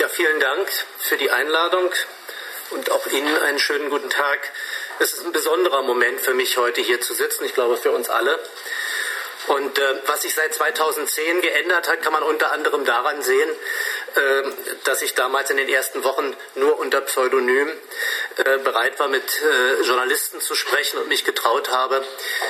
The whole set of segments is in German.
Ja, vielen Dank für die Einladung und auch Ihnen einen schönen guten Tag. Es ist ein besonderer Moment für mich, heute hier zu sitzen, ich glaube für uns alle. Und was sich seit 2010 geändert hat, kann man unter anderem daran sehen, dass ich damals in den ersten Wochen nur unter Pseudonym bereit war, mit Journalisten zu sprechen und mich getraut habe,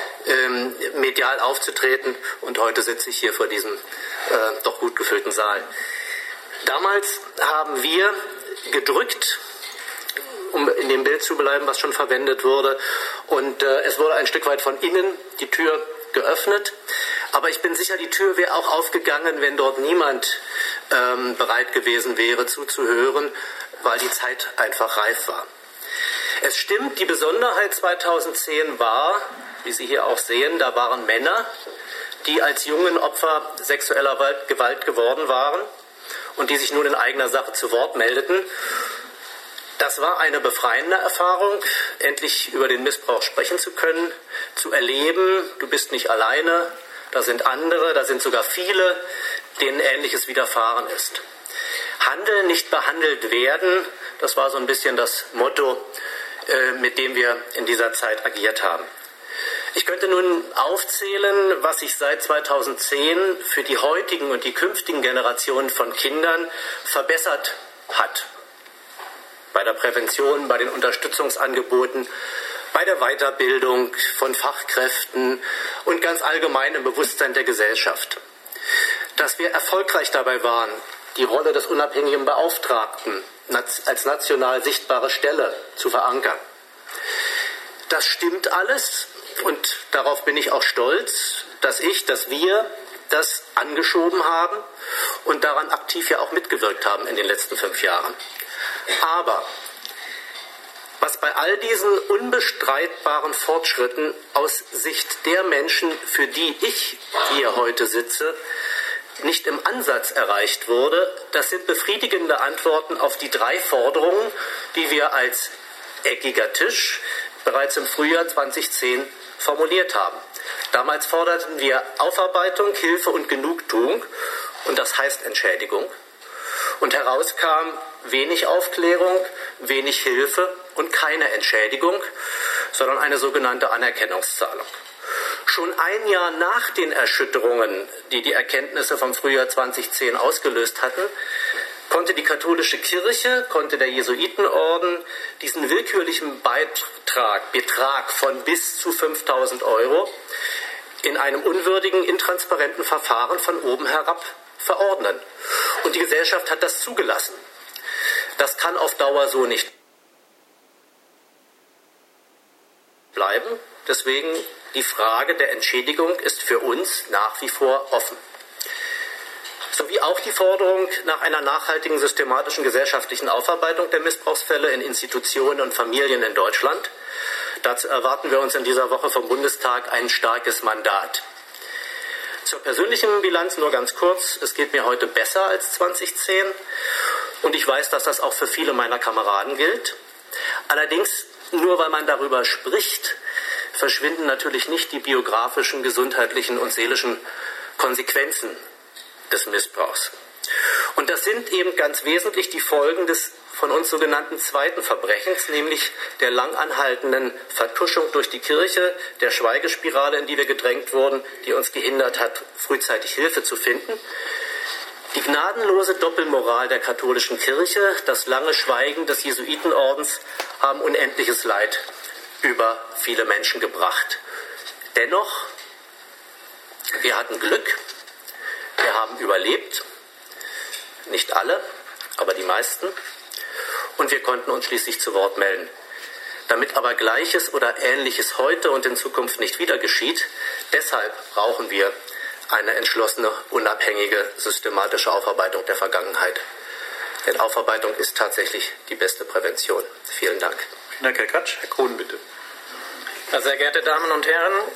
medial aufzutreten. Und heute sitze ich hier vor diesem doch gut gefüllten Saal. Damals haben wir gedrückt, um in dem Bild zu bleiben, was schon verwendet wurde. Und es wurde ein Stück weit von innen die Tür geöffnet. Aber ich bin sicher, die Tür wäre auch aufgegangen, wenn dort niemand bereit gewesen wäre zuzuhören, weil die Zeit einfach reif war. Es stimmt, die Besonderheit 2010 war, wie Sie hier auch sehen, da waren Männer, die als jungen Opfer sexueller Gewalt geworden waren und die sich nun in eigener Sache zu Wort meldeten. Das war eine befreiende Erfahrung, endlich über den Missbrauch sprechen zu können, zu erleben, du bist nicht alleine, da sind andere, da sind sogar viele, denen Ähnliches widerfahren ist. Handeln, nicht behandelt werden, das war so ein bisschen das Motto, mit dem wir in dieser Zeit agiert haben. Ich könnte nun aufzählen, was sich seit 2010 für die heutigen und die künftigen Generationen von Kindern verbessert hat. Bei der Prävention, bei den Unterstützungsangeboten, bei der Weiterbildung von Fachkräften und ganz allgemein im Bewusstsein der Gesellschaft. Dass wir erfolgreich dabei waren, die Rolle des unabhängigen Beauftragten als national sichtbare Stelle zu verankern. Das stimmt alles und darauf bin ich auch stolz, dass wir das angeschoben haben und daran aktiv ja auch mitgewirkt haben in den letzten 5 Jahren. Aber was bei all diesen unbestreitbaren Fortschritten aus Sicht der Menschen, für die ich hier heute sitze, nicht im Ansatz erreicht wurde, das sind befriedigende Antworten auf die 3 Forderungen, die wir als eckiger Tisch bereits im Frühjahr 2010 formuliert haben. Damals forderten wir Aufarbeitung, Hilfe und Genugtuung, und das heißt Entschädigung. Und herauskam wenig Aufklärung, wenig Hilfe und keine Entschädigung, sondern eine sogenannte Anerkennungszahlung. Schon ein Jahr nach den Erschütterungen, die die Erkenntnisse vom Frühjahr 2010 ausgelöst hatten, konnte die katholische Kirche, konnte der Jesuitenorden diesen willkürlichen Betrag von bis zu 5.000 € in einem unwürdigen, intransparenten Verfahren von oben herab verordnen. Und die Gesellschaft hat das zugelassen. Das kann auf Dauer so nicht bleiben. Deswegen die Frage der Entschädigung ist für uns nach wie vor offen. Sowie auch die Forderung nach einer nachhaltigen, systematischen gesellschaftlichen Aufarbeitung der Missbrauchsfälle in Institutionen und Familien in Deutschland. Dazu erwarten wir uns in dieser Woche vom Bundestag ein starkes Mandat. Zur persönlichen Bilanz nur ganz kurz. Es geht mir heute besser als 2010 und ich weiß, dass das auch für viele meiner Kameraden gilt. Allerdings, nur weil man darüber spricht, verschwinden natürlich nicht die biografischen, gesundheitlichen und seelischen Konsequenzen des Missbrauchs. Und das sind eben ganz wesentlich die Folgen des von uns sogenannten zweiten Verbrechens, nämlich der lang anhaltenden Vertuschung durch die Kirche, der Schweigespirale, in die wir gedrängt wurden, die uns gehindert hat, frühzeitig Hilfe zu finden. Die gnadenlose Doppelmoral der katholischen Kirche, das lange Schweigen des Jesuitenordens haben unendliches Leid über viele Menschen gebracht. Dennoch, wir hatten Glück, wir haben überlebt, nicht alle, aber die meisten, und wir konnten uns schließlich zu Wort melden. Damit aber Gleiches oder Ähnliches heute und in Zukunft nicht wieder geschieht, deshalb brauchen wir eine entschlossene, unabhängige, systematische Aufarbeitung der Vergangenheit. Denn Aufarbeitung ist tatsächlich die beste Prävention. Vielen Dank. Vielen Dank, Herr Katsch. Herr Krohn, bitte. Sehr geehrte Damen und Herren,